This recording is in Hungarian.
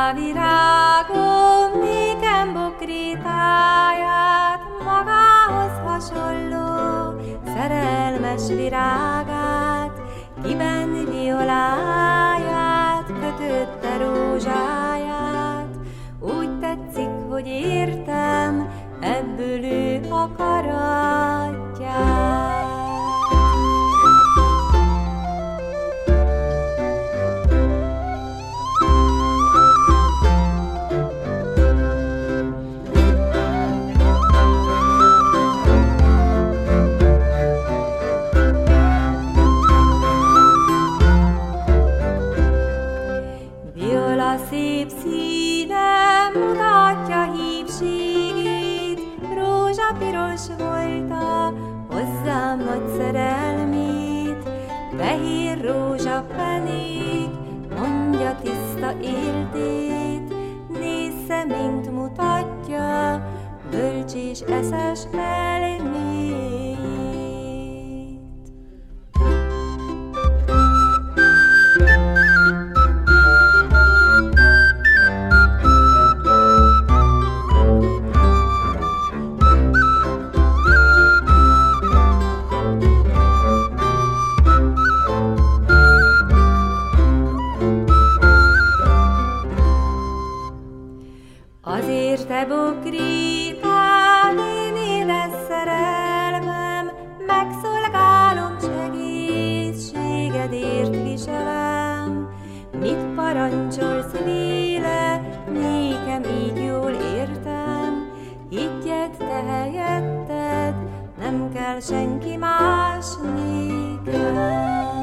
virágom nékem bokrétáját, magához hasonló szerelmes virágát, kiben violáját, kötötte rózsáját. Úgy tetszik, hogy értem, ebből ő akaratját. Viola szép színe mutatja hívségét, rózsapiros volta hozzám nagy szerelmét. Fehér rózsapenék mondja tiszta éltét, nézze, mint mutatja bölcs és eszes elmét. Azért te bokrétád, én édes szerelmem, megszolgálom segítségedért viselem. Mit parancsolsz, véle, nékem így jól értem, higgyed, te helyetted, nem kell senki más nékem.